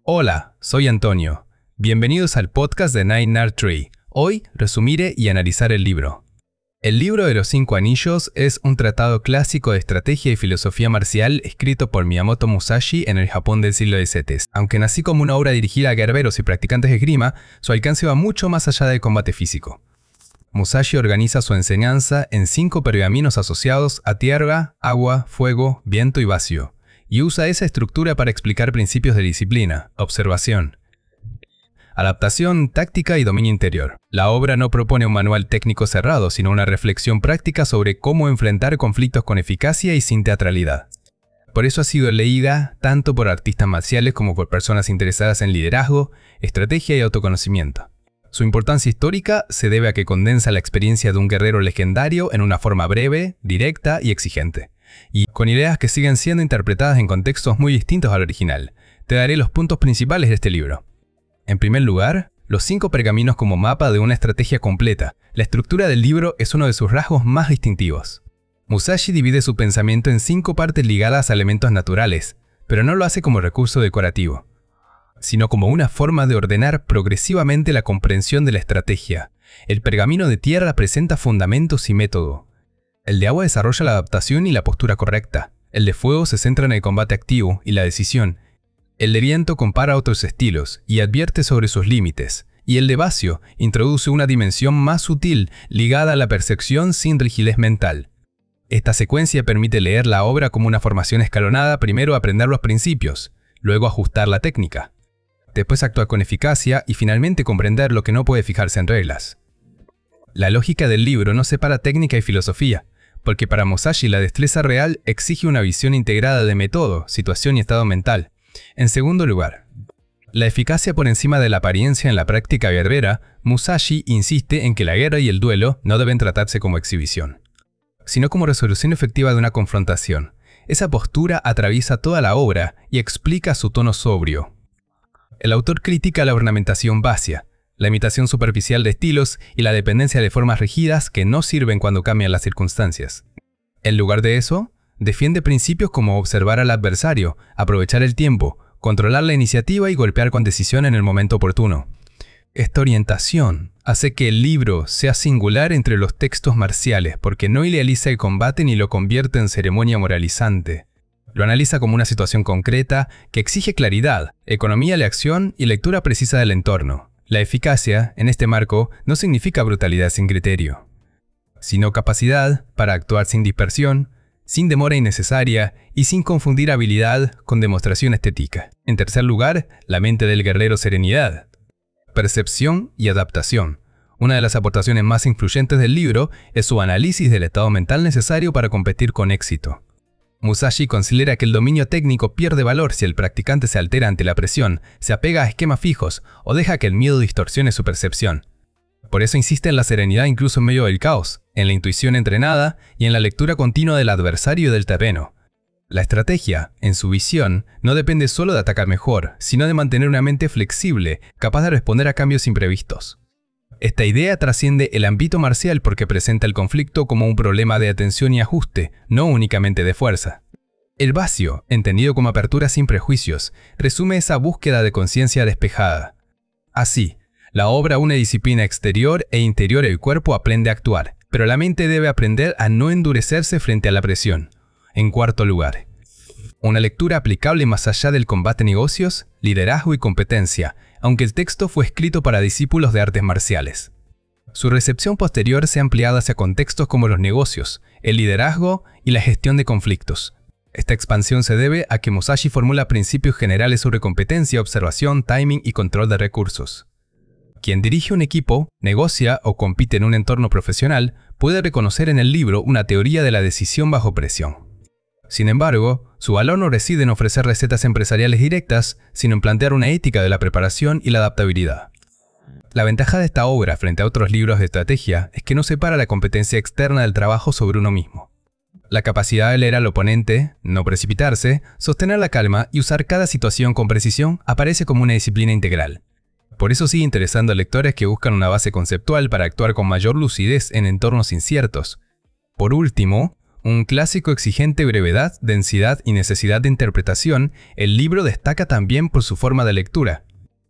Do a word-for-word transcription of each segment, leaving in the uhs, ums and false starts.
Hola, soy Antonio. Bienvenidos al podcast de Nine Nard Tree. Hoy resumiré y analizar el libro. El libro de los cinco anillos es un tratado clásico de estrategia y filosofía marcial escrito por Miyamoto Musashi en el Japón del siglo diecisiete. Aunque nací como una obra dirigida a guerreros y practicantes de esgrima, su alcance va mucho más allá del combate físico. Musashi organiza su enseñanza en cinco pergaminos asociados a tierra, agua, fuego, viento y vacío, y usa esa estructura para explicar principios de disciplina, observación, adaptación, táctica y dominio interior. La obra no propone un manual técnico cerrado, sino una reflexión práctica sobre cómo enfrentar conflictos con eficacia y sin teatralidad. Por eso ha sido leída tanto por artistas marciales como por personas interesadas en liderazgo, estrategia y autoconocimiento. Su importancia histórica se debe a que condensa la experiencia de un guerrero legendario en una forma breve, directa y exigente, y con ideas que siguen siendo interpretadas en contextos muy distintos al original. Te daré los puntos principales de este libro. En primer lugar, los cinco pergaminos como mapa de una estrategia completa. La estructura del libro es uno de sus rasgos más distintivos. Musashi divide su pensamiento en cinco partes ligadas a elementos naturales, pero no lo hace como recurso decorativo, sino como una forma de ordenar progresivamente la comprensión de la estrategia. El pergamino de tierra presenta fundamentos y método. El de agua desarrolla la adaptación y la postura correcta. El de fuego se centra en el combate activo y la decisión. El de viento compara otros estilos y advierte sobre sus límites. Y el de vacío introduce una dimensión más sutil ligada a la percepción sin rigidez mental. Esta secuencia permite leer la obra como una formación escalonada, primero aprender los principios, luego ajustar la técnica, después actuar con eficacia y finalmente comprender lo que no puede fijarse en reglas. La lógica del libro no separa técnica y filosofía, porque para Musashi la destreza real exige una visión integrada de método, situación y estado mental. En segundo lugar, la eficacia por encima de la apariencia en la práctica guerrera. Musashi insiste en que la guerra y el duelo no deben tratarse como exhibición, sino como resolución efectiva de una confrontación. Esa postura atraviesa toda la obra y explica su tono sobrio. El autor critica la ornamentación vacía, la imitación superficial de estilos y la dependencia de formas rígidas que no sirven cuando cambian las circunstancias. En lugar de eso, defiende principios como observar al adversario, aprovechar el tiempo, controlar la iniciativa y golpear con decisión en el momento oportuno. Esta orientación hace que el libro sea singular entre los textos marciales porque no idealiza el combate ni lo convierte en ceremonia moralizante. Lo analiza como una situación concreta que exige claridad, economía de acción y lectura precisa del entorno. La eficacia, en este marco, no significa brutalidad sin criterio, sino capacidad para actuar sin dispersión, sin demora innecesaria y sin confundir habilidad con demostración estética. En tercer lugar, la mente del guerrero serenidad, percepción y adaptación. Una de las aportaciones más influyentes del libro es su análisis del estado mental necesario para competir con éxito. Musashi considera que el dominio técnico pierde valor si el practicante se altera ante la presión, se apega a esquemas fijos o deja que el miedo distorsione su percepción. Por eso insiste en la serenidad incluso en medio del caos, en la intuición entrenada y en la lectura continua del adversario y del terreno. La estrategia, en su visión, no depende solo de atacar mejor, sino de mantener una mente flexible, capaz de responder a cambios imprevistos. Esta idea trasciende el ámbito marcial porque presenta el conflicto como un problema de atención y ajuste, no únicamente de fuerza. El vacío, entendido como apertura sin prejuicios, resume esa búsqueda de conciencia despejada. Así, la obra une disciplina exterior e interior. El cuerpo aprende a actuar, pero la mente debe aprender a no endurecerse frente a la presión. En cuarto lugar, una lectura aplicable más allá del combate, negocios, liderazgo y competencia, aunque el texto fue escrito para discípulos de artes marciales. Su recepción posterior se ha ampliado hacia contextos como los negocios, el liderazgo y la gestión de conflictos. Esta expansión se debe a que Musashi formula principios generales sobre competencia, observación, timing y control de recursos. Quien dirige un equipo, negocia o compite en un entorno profesional puede reconocer en el libro una teoría de la decisión bajo presión. Sin embargo, su valor no reside en ofrecer recetas empresariales directas, sino en plantear una ética de la preparación y la adaptabilidad. La ventaja de esta obra frente a otros libros de estrategia es que no separa la competencia externa del trabajo sobre uno mismo. La capacidad de leer al oponente, no precipitarse, sostener la calma y usar cada situación con precisión aparece como una disciplina integral. Por eso sigue interesando a lectores que buscan una base conceptual para actuar con mayor lucidez en entornos inciertos. Por último, Un clásico exigente brevedad, densidad y necesidad de interpretación, el libro destaca también por su forma de lectura.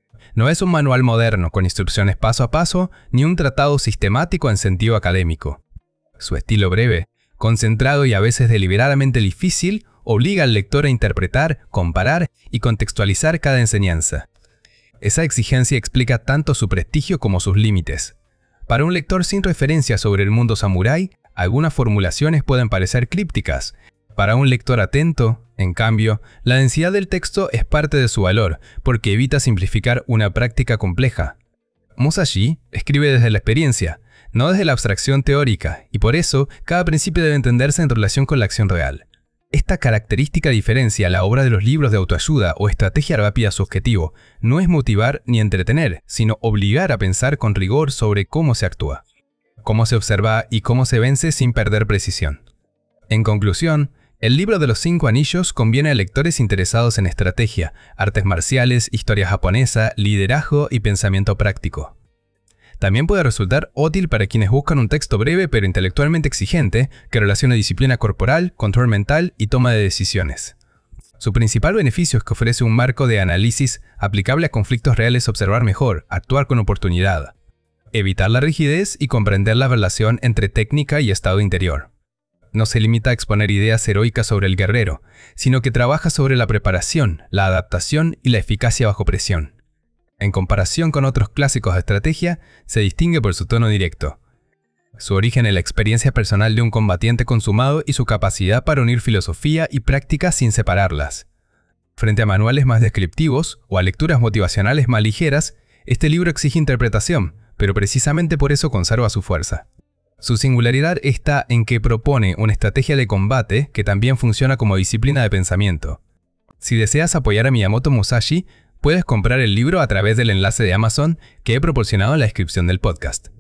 No es un manual moderno con instrucciones paso a paso, ni un tratado sistemático en sentido académico. Su estilo breve, concentrado y a veces deliberadamente difícil, obliga al lector a interpretar, comparar y contextualizar cada enseñanza. Esa exigencia explica tanto su prestigio como sus límites. Para un lector sin referencia sobre el mundo samurái, algunas formulaciones pueden parecer crípticas. Para un lector atento, en cambio, la densidad del texto es parte de su valor, porque evita simplificar una práctica compleja. Musashi escribe desde la experiencia, no desde la abstracción teórica, y por eso cada principio debe entenderse en relación con la acción real. Esta característica diferencia la obra de los libros de autoayuda o estrategia rápida su objetivo. No es motivar ni entretener, sino obligar a pensar con rigor sobre cómo se actúa, cómo se observa y cómo se vence sin perder precisión. En conclusión, el libro de los cinco anillos conviene a lectores interesados en estrategia, artes marciales, historia japonesa, liderazgo y pensamiento práctico. También puede resultar útil para quienes buscan un texto breve pero intelectualmente exigente que relacione disciplina corporal, control mental y toma de decisiones. Su principal beneficio es que ofrece un marco de análisis aplicable a conflictos reales, observar mejor, actuar con oportunidad, evitar la rigidez y comprender la relación entre técnica y estado interior. No se limita a exponer ideas heroicas sobre el guerrero, sino que trabaja sobre la preparación, la adaptación y la eficacia bajo presión. En comparación con otros clásicos de estrategia, se distingue por su tono directo, su origen en la experiencia personal de un combatiente consumado y su capacidad para unir filosofía y práctica sin separarlas. Frente a manuales más descriptivos o a lecturas motivacionales más ligeras, este libro exige interpretación, pero precisamente por eso conserva su fuerza. Su singularidad está en que propone una estrategia de combate que también funciona como disciplina de pensamiento. Si deseas apoyar a Miyamoto Musashi, puedes comprar el libro a través del enlace de Amazon que he proporcionado en la descripción del podcast.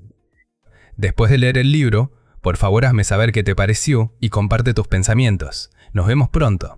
Después de leer el libro, por favor hazme saber qué te pareció y comparte tus pensamientos. Nos vemos pronto.